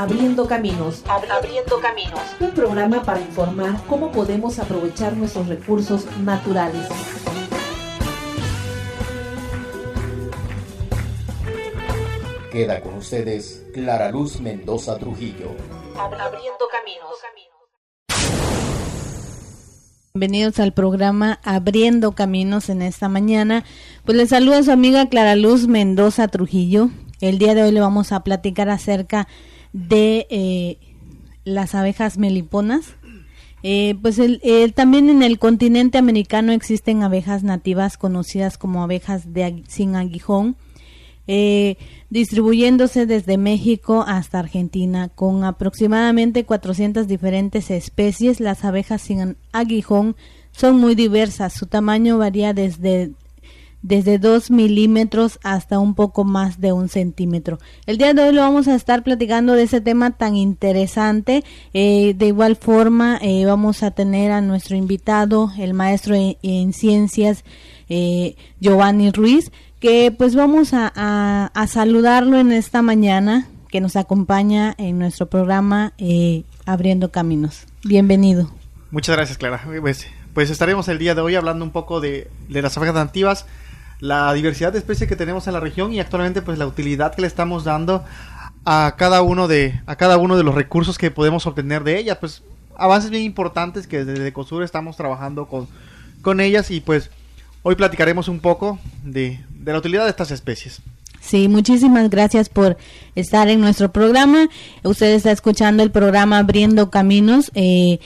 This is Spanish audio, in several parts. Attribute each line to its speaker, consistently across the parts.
Speaker 1: Abriendo Caminos.
Speaker 2: Abriendo Caminos.
Speaker 1: Un programa para informar cómo podemos aprovechar nuestros recursos naturales.
Speaker 3: Queda con ustedes Clara Luz Mendoza Trujillo.
Speaker 2: Abriendo Caminos.
Speaker 4: Bienvenidos al programa Abriendo Caminos en esta mañana. Pues les saluda su amiga Clara Luz Mendoza Trujillo. El día de hoy le vamos a platicar acerca de las abejas meliponas. También en el continente americano existen abejas nativas conocidas como abejas sin aguijón, distribuyéndose desde México hasta Argentina. Con aproximadamente 400 diferentes especies, las abejas sin aguijón son muy diversas. Su tamaño varía desde 2 milímetros hasta un poco más de 1 centímetro. El día de hoy lo vamos a estar platicando de ese tema tan interesante. De igual forma vamos a tener a nuestro invitado, el maestro en ciencias, Giovanni Ruiz, que pues vamos a saludarlo en esta mañana, que nos acompaña en nuestro programa Abriendo Caminos. Bienvenido.
Speaker 5: Muchas gracias, Clara. Pues estaremos el día de hoy hablando un poco de las abejas nativas, la diversidad de especies que tenemos en la región y actualmente pues la utilidad que le estamos dando a cada uno de los recursos que podemos obtener de ellas. Pues avances bien importantes que desde Ecosur estamos trabajando con ellas, y pues hoy platicaremos un poco de la utilidad de estas especies.
Speaker 4: Sí, muchísimas gracias por estar en nuestro programa. Usted está escuchando el programa Abriendo Caminos de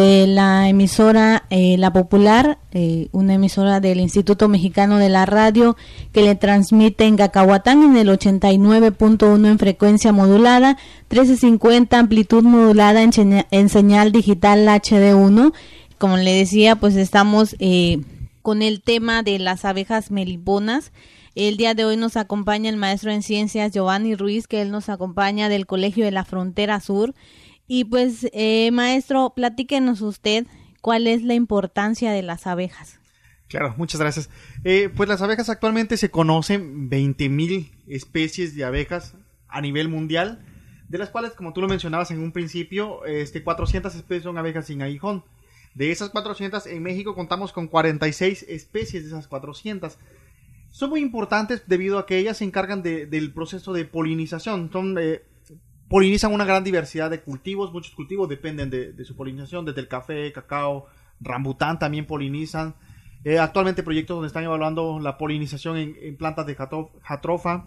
Speaker 4: la emisora La Popular, una emisora del Instituto Mexicano de la Radio, que le transmite en Cacahuatán en el 89.1 en frecuencia modulada, 1350 amplitud modulada en señal digital HD1. Como le decía, pues estamos con el tema de las abejas meliponas. El día de hoy nos acompaña el maestro en ciencias Giovanni Ruiz, que él nos acompaña del Colegio de la Frontera Sur. Y pues, maestro, platíquenos usted cuál es la importancia de las abejas.
Speaker 5: Claro, muchas gracias. Pues las abejas actualmente se conocen 20,000 especies de abejas a nivel mundial, de las cuales, como tú lo mencionabas en un principio, 400 especies son abejas sin aguijón. De esas 400, en México contamos con 46 especies de esas 400. Son muy importantes debido a que ellas se encargan del proceso de polinización. Polinizan una gran diversidad de cultivos. Muchos cultivos dependen de su polinización, desde el café, cacao, rambután también polinizan. Actualmente proyectos donde están evaluando la polinización en plantas de jatropha.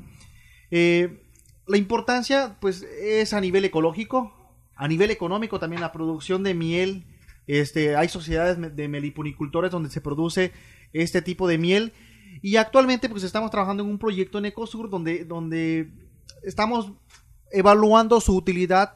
Speaker 5: La importancia pues es a nivel ecológico, a nivel económico también la producción de miel. Hay sociedades de meliponicultores donde se produce este tipo de miel. Y actualmente pues estamos trabajando en un proyecto en Ecosur donde estamos evaluando su utilidad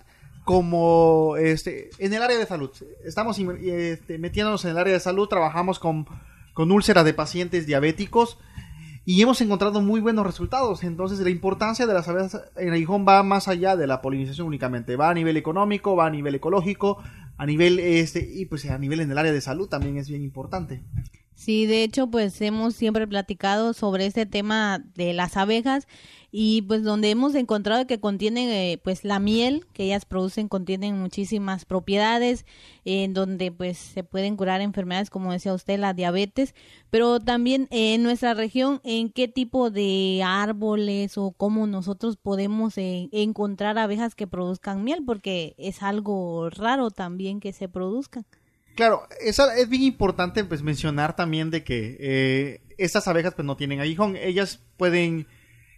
Speaker 5: como en el área de salud. Estamos metiéndonos en el área de salud, trabajamos con úlceras de pacientes diabéticos y hemos encontrado muy buenos resultados. Entonces la importancia de las abejas en aguijón va más allá de la polinización únicamente, va a nivel económico, va a nivel ecológico, a nivel y pues a nivel en el área de salud también es bien importante.
Speaker 4: Sí, de hecho, pues hemos siempre platicado sobre este tema de las abejas y pues donde hemos encontrado que contienen pues la miel que ellas producen contienen muchísimas propiedades en donde pues se pueden curar enfermedades como decía usted, la diabetes, pero también en nuestra región, ¿en qué tipo de árboles o cómo nosotros podemos encontrar abejas que produzcan miel? Porque es algo raro también que se produzcan.
Speaker 5: Claro, es bien importante pues mencionar también de que estas abejas pues no tienen aguijón. Ellas pueden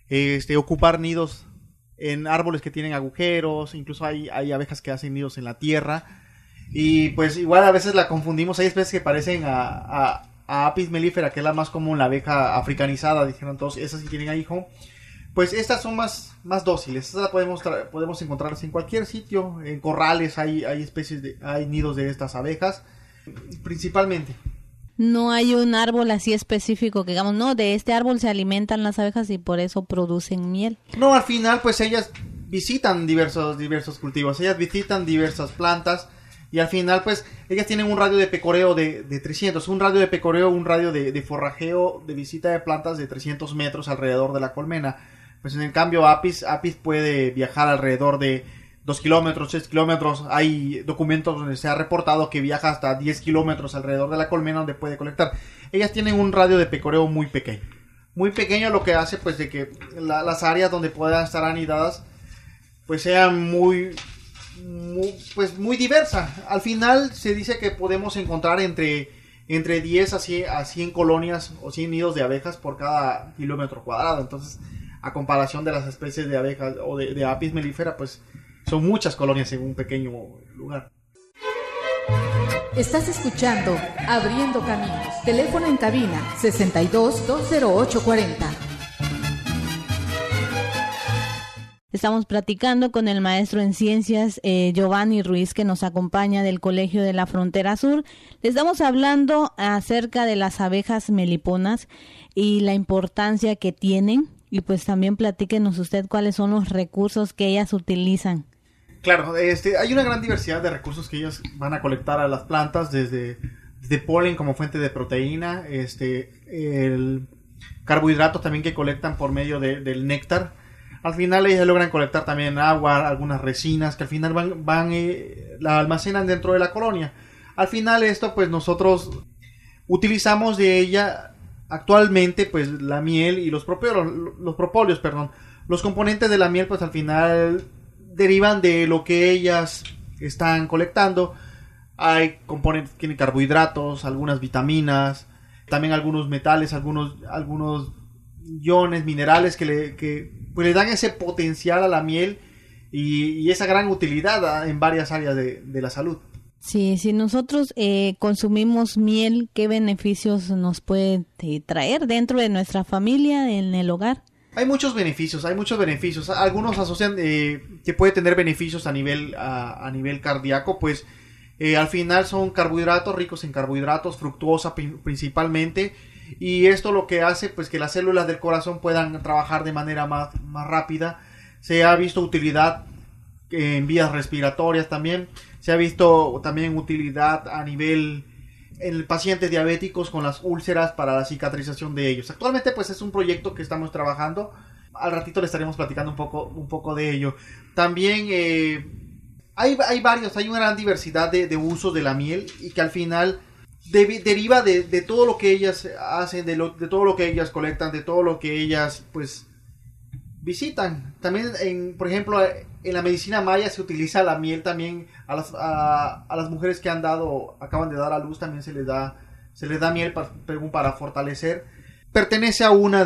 Speaker 5: ocupar nidos en árboles que tienen agujeros, incluso hay abejas que hacen nidos en la tierra. Y pues igual a veces la confundimos, hay especies que parecen a Apis mellifera, que es la más común, la abeja africanizada, dijeron todos, esas sí tienen aguijón. Pues estas son más dóciles, estas las podemos encontrarlas en cualquier sitio, en corrales hay nidos de estas abejas, principalmente.
Speaker 4: No hay un árbol así específico que digamos, no, de este árbol se alimentan las abejas y por eso producen miel.
Speaker 5: No, al final pues ellas visitan diversos cultivos, ellas visitan diversas plantas y al final pues ellas tienen un radio de pecoreo de 300, un radio de pecoreo, un radio de forrajeo, de visita de plantas de 300 metros alrededor de la colmena. Pues en el cambio Apis puede viajar alrededor de 2 kilómetros, 6 kilómetros. Hay documentos donde se ha reportado que viaja hasta 10 kilómetros alrededor de la colmena donde puede colectar. Ellas tienen un radio de pecoreo muy pequeño. Muy pequeño, lo que hace pues de que las áreas donde puedan estar anidadas pues sean muy diversa. Al final se dice que podemos encontrar entre 10 a 100 colonias o 100 nidos de abejas por cada kilómetro cuadrado. Entonces, a comparación de las especies de abejas o de Apis mellifera, pues son muchas colonias en un pequeño lugar.
Speaker 1: Estás escuchando Abriendo Caminos. Teléfono en cabina 62-208-40.
Speaker 4: Estamos platicando con el maestro en ciencias Giovanni Ruiz, que nos acompaña del Colegio de la Frontera Sur. Le estamos hablando acerca de las abejas meliponas y la importancia que tienen. Y pues también platíquenos usted cuáles son los recursos que ellas utilizan.
Speaker 5: Claro, hay una gran diversidad de recursos que ellos van a colectar a las plantas, desde polen como fuente de proteína, el carbohidratos también que colectan por medio del néctar. Al final ellas logran colectar también agua, algunas resinas que al final la almacenan dentro de la colonia. Al final esto pues nosotros utilizamos de ella actualmente pues la miel y los propóleos. Los componentes de la miel pues al final derivan de lo que ellas están colectando. Hay componentes que tienen carbohidratos, algunas vitaminas, también algunos metales, algunos iones, minerales que le dan ese potencial a la miel y esa gran utilidad en varias áreas de la salud.
Speaker 4: Sí, si nosotros consumimos miel, ¿qué beneficios nos puede traer dentro de nuestra familia, en el hogar?
Speaker 5: Hay muchos beneficios. Algunos asocian que puede tener beneficios a nivel cardíaco, pues al final son carbohidratos, ricos en carbohidratos, fructuosa principalmente, y esto lo que hace pues que las células del corazón puedan trabajar de manera más rápida. Se ha visto utilidad en vías respiratorias también, se ha visto también utilidad a nivel en pacientes diabéticos con las úlceras para la cicatrización de ellos. Actualmente pues es un proyecto que estamos trabajando. Al ratito le estaremos platicando un poco de ello. También hay una gran diversidad de usos de la miel y que al final deriva de todo lo que ellas hacen, de todo lo que ellas colectan, de todo lo que ellas pues visitan. También por ejemplo en la medicina maya se utiliza la miel también a las mujeres que acaban de dar a luz, también se les da miel para fortalecer. Pertenece a una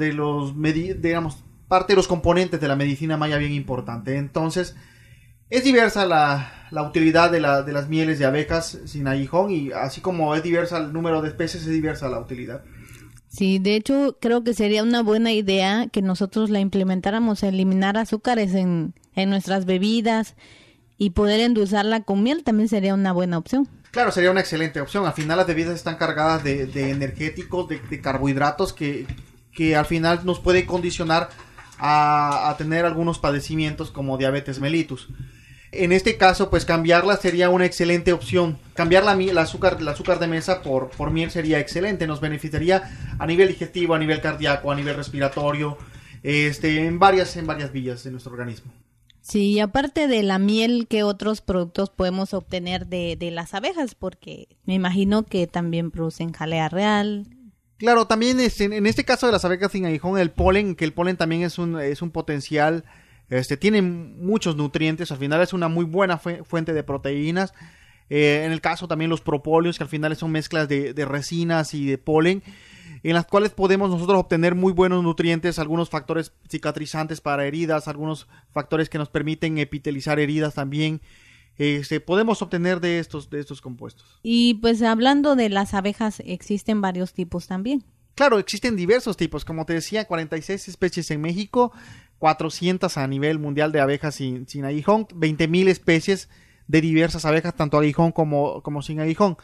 Speaker 5: parte de los componentes de la medicina maya bien importante. Entonces es diversa la utilidad de las mieles de abejas sin aguijón, y así como es diversa el número de especies, es diversa la utilidad.
Speaker 4: Sí, de hecho creo que sería una buena idea que nosotros la implementáramos, eliminar azúcares en nuestras bebidas y poder endulzarla con miel también sería una buena opción.
Speaker 5: Claro, sería una excelente opción. Al final las bebidas están cargadas de energéticos, de carbohidratos que al final nos puede condicionar a tener algunos padecimientos como diabetes mellitus. En este caso, pues cambiarla sería una excelente opción. Cambiar el azúcar de mesa por miel sería excelente. Nos beneficiaría a nivel digestivo, a nivel cardíaco, a nivel respiratorio, en varias vías de nuestro organismo.
Speaker 4: Sí, y aparte de la miel, ¿qué otros productos podemos obtener de las abejas? Porque me imagino que también producen jalea real.
Speaker 5: Claro, también en este caso de las abejas sin aguijón, el polen también es un potencial. Tiene muchos nutrientes, al final es una muy buena fuente de proteínas. En el caso también los propóleos, que al final son mezclas de resinas y de polen, en las cuales podemos nosotros obtener muy buenos nutrientes, algunos factores cicatrizantes para heridas, algunos factores que nos permiten epitelizar heridas también. Podemos obtener de estos compuestos.
Speaker 4: Y pues hablando de las abejas, existen varios tipos también.
Speaker 5: Claro, existen diversos tipos, como te decía, 46 especies en México, 400 a nivel mundial de abejas sin aguijón, 20,000 especies de diversas abejas, tanto aguijón como sin aguijón.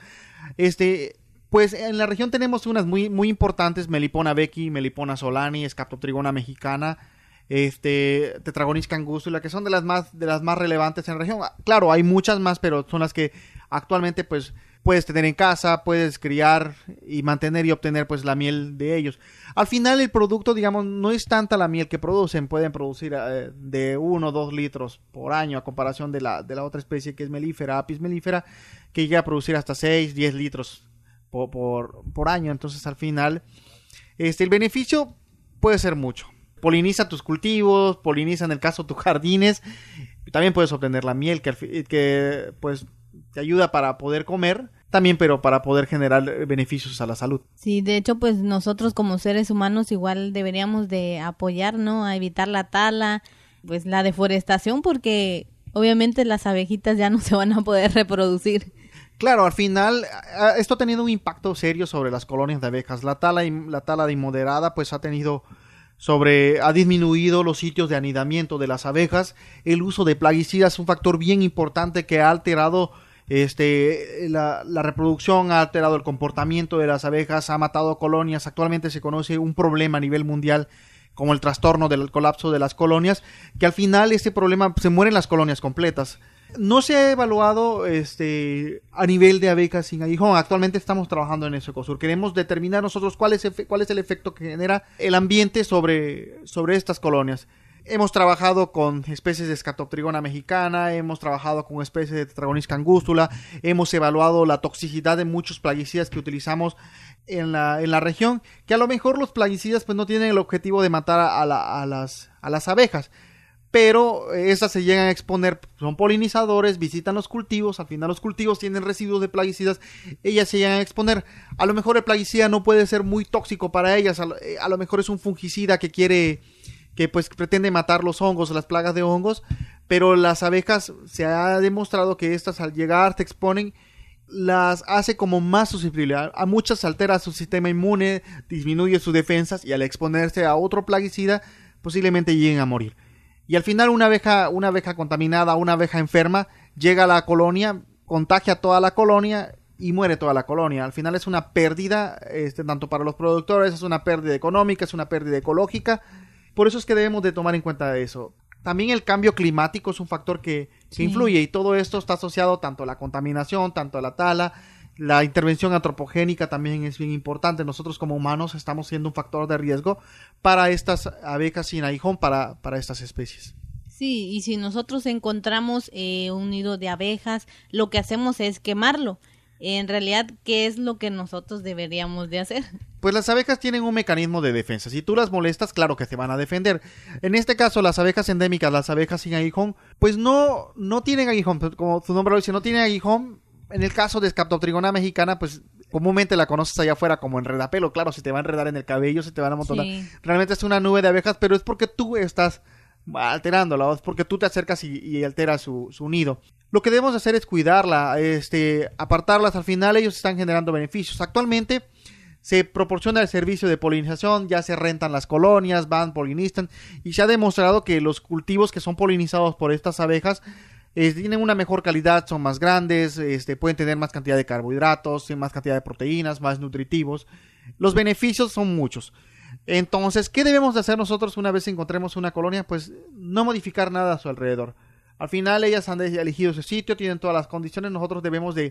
Speaker 5: Pues en la región tenemos unas muy, muy importantes: Melipona becky, Melipona solani, Scaptotrigona mexicana, Tetragonis cangustula, que son de las más relevantes en la región. Claro, hay muchas más, pero son las que actualmente pues puedes tener en casa, puedes criar y mantener y obtener pues la miel de ellos. Al final el producto, digamos, no es tanta la miel que producen, pueden producir de 1 o 2 litros por año a comparación de la otra especie que es melífera, Apis mellifera, que llega a producir hasta 6, 10 litros por año. Entonces al final el beneficio puede ser mucho. Poliniza tus cultivos, poliniza en el caso tus jardines, también puedes obtener la miel que pues te ayuda para poder comer, también pero para poder generar beneficios a la salud.
Speaker 4: Sí, de hecho pues nosotros como seres humanos igual deberíamos de apoyar, ¿no? A evitar la tala, pues la deforestación, porque obviamente las abejitas ya no se van a poder reproducir.
Speaker 5: Claro, al final esto ha tenido un impacto serio sobre las colonias de abejas. La tala de inmoderada pues ha disminuido los sitios de anidamiento de las abejas. El uso de plaguicidas es un factor bien importante que ha alterado la reproducción, ha alterado el comportamiento de las abejas, ha matado colonias. Actualmente se conoce un problema a nivel mundial como el trastorno del colapso de las colonias, que al final este problema se mueren las colonias completas. No se ha evaluado a nivel de abejas sin aguijón. Actualmente estamos trabajando en eso, Ecosur. Queremos determinar nosotros cuál es el efecto que genera el ambiente sobre estas colonias. Hemos trabajado con especies de Scatoptrigona mexicana, hemos trabajado con especies de Tetragonis angustula, hemos evaluado la toxicidad de muchos plaguicidas que utilizamos en la región, que a lo mejor los plaguicidas pues no tienen el objetivo de matar a las abejas, pero estas se llegan a exponer, son polinizadores, visitan los cultivos, al final los cultivos tienen residuos de plaguicidas, ellas se llegan a exponer. A lo mejor el plaguicida no puede ser muy tóxico para ellas, a lo mejor es un fungicida que pues pretende matar los hongos, las plagas de hongos, pero las abejas se ha demostrado que estas al llegar te exponen, las hace como más susceptibles. A muchas altera su sistema inmune, disminuye sus defensas y al exponerse a otro plaguicida posiblemente lleguen a morir. Y al final una abeja contaminada, una abeja enferma, llega a la colonia, contagia a toda la colonia y muere toda la colonia. Al final es una pérdida, tanto para los productores, es una pérdida económica, es una pérdida ecológica. Por eso es que debemos de tomar en cuenta eso. También el cambio climático es un factor que influye, y todo esto está asociado tanto a la contaminación, tanto a la tala. La intervención antropogénica también es bien importante. Nosotros como humanos estamos siendo un factor de riesgo para estas abejas sin aguijón, para estas especies.
Speaker 4: Sí, y si nosotros encontramos un nido de abejas, lo que hacemos es quemarlo. En realidad, ¿qué es lo que nosotros deberíamos de hacer?
Speaker 5: Pues las abejas tienen un mecanismo de defensa. Si tú las molestas, claro que se van a defender. En este caso, las abejas endémicas, las abejas sin aguijón, pues no tienen aguijón. Como su nombre lo dice, no tienen aguijón. En el caso de Scatoptrigona mexicana, pues comúnmente la conoces allá afuera como enredapelo. Claro, se te va a enredar en el cabello, se te van a amontonar. Sí. Realmente es una nube de abejas, pero es porque tú estás alterándola, es porque tú te acercas y alteras su nido. Lo que debemos hacer es cuidarla, apartarlas. Al final ellos están generando beneficios. Actualmente se proporciona el servicio de polinización, ya se rentan las colonias, van, polinizan, y se ha demostrado que los cultivos que son polinizados por estas abejas tienen una mejor calidad, son más grandes, pueden tener más cantidad de carbohidratos, más cantidad de proteínas, más nutritivos. Los beneficios son muchos. Entonces, ¿qué debemos de hacer nosotros una vez encontremos una colonia? Pues no modificar nada a su alrededor. Al final ellas han elegido ese sitio, tienen todas las condiciones, nosotros debemos de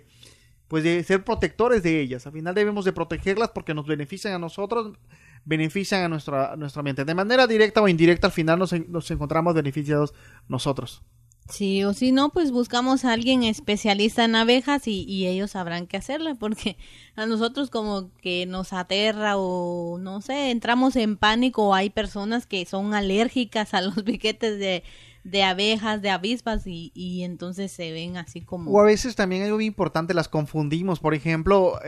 Speaker 5: ser protectores de ellas. Al final debemos de protegerlas porque nos benefician a nosotros, benefician a nuestro ambiente. De manera directa o indirecta, al final nos encontramos beneficiados nosotros.
Speaker 4: Sí, o si no, pues buscamos a alguien especialista en abejas y ellos sabrán qué hacerle, porque a nosotros como que nos aterra o no sé, entramos en pánico, o hay personas que son alérgicas a los piquetes de abejas, de avispas y entonces se ven así como...
Speaker 5: O a veces también algo bien importante, las confundimos. Por ejemplo,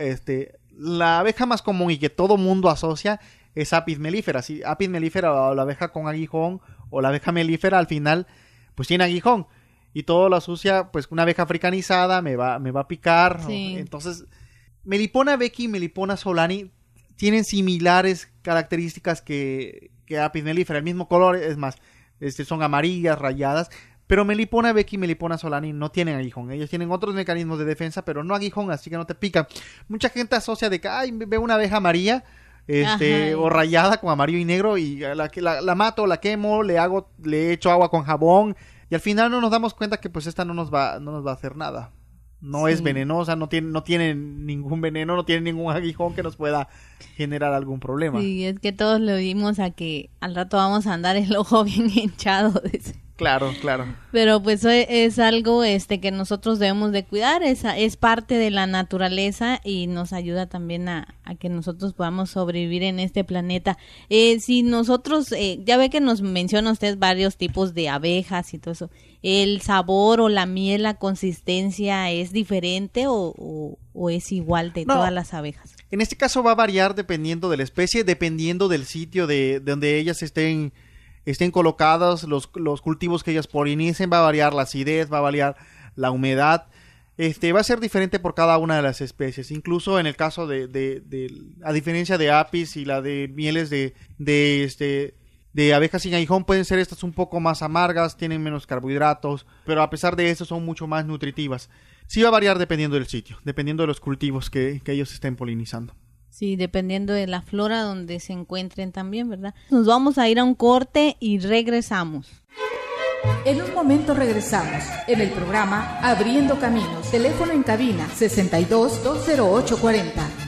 Speaker 5: la abeja más común y que todo mundo asocia es Apis mellifera. Si Apis mellifera o la abeja con aguijón o la abeja melífera al final pues tiene aguijón y todo lo asocia pues una abeja africanizada me va a picar.
Speaker 4: Sí.
Speaker 5: Entonces Melipona becki y Melipona solani tienen similares características que Apis mellifera, el mismo color, es más, son amarillas, rayadas, pero Melipona becki y Melipona solani no tienen aguijón. Ellos tienen otros mecanismos de defensa, pero no aguijón, así que no te pican. Mucha gente asocia de que veo una abeja amarilla o rayada con amarillo y negro y la mato, la quemo, le echo agua con jabón y al final no nos damos cuenta que pues esta no nos va a hacer nada. No es venenosa, no tiene ningún veneno, no tiene ningún aguijón que nos pueda generar algún problema.
Speaker 4: Sí, es que todos le oímos a que al rato vamos a andar el ojo bien hinchado.
Speaker 5: Claro.
Speaker 4: Pero pues es algo que nosotros debemos de cuidar, es parte de la naturaleza y nos ayuda también a que nosotros podamos sobrevivir en este planeta. Si nosotros, ya ve que nos menciona usted varios tipos de abejas y todo eso, ¿el sabor o la miel, la consistencia es diferente o es igual de todas las abejas?
Speaker 5: En este caso va a variar dependiendo de la especie, dependiendo del sitio de donde ellas estén colocados, los cultivos que ellas polinicen, va a variar la acidez, va a variar la humedad, va a ser diferente por cada una de las especies. Incluso en el caso a diferencia de apis y la de mieles de abejas sin aguijón, pueden ser estas un poco más amargas, tienen menos carbohidratos, pero a pesar de eso son mucho más nutritivas. Sí va a variar dependiendo del sitio, dependiendo de los cultivos que ellos estén polinizando.
Speaker 4: Sí, dependiendo de la flora donde se encuentren también, ¿verdad? Nos vamos a ir a un corte y regresamos.
Speaker 1: En un momento regresamos en el programa Abriendo Caminos. Teléfono en cabina 62-208-40.